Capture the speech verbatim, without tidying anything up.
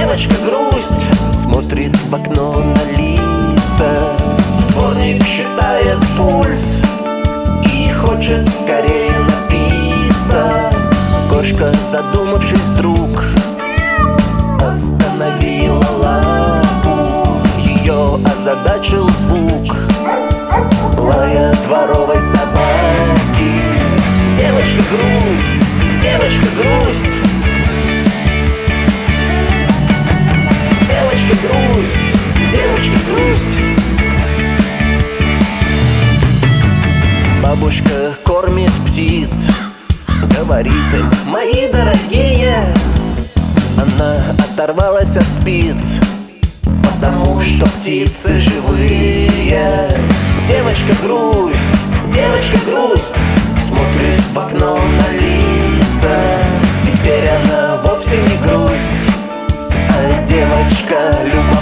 девочка грусть, смотрит в окно на лица. Дворник считает пульс и хочет скорее напиться. Кошка, задумавшись вдруг, остановила лапу. Ее озадачил звук лая дворовой собаки. Девочка грусть, девочка грусть, девочка грусть, девочка грусть. Бабушка кормит птиц, говорит им: мои дорогие. Она оторвалась от спиц, потому что птицы живые. Девочка грусть, девочка грусть, смотрит в окно на лица. Теперь она вовсе не грусть, а девочка любовь.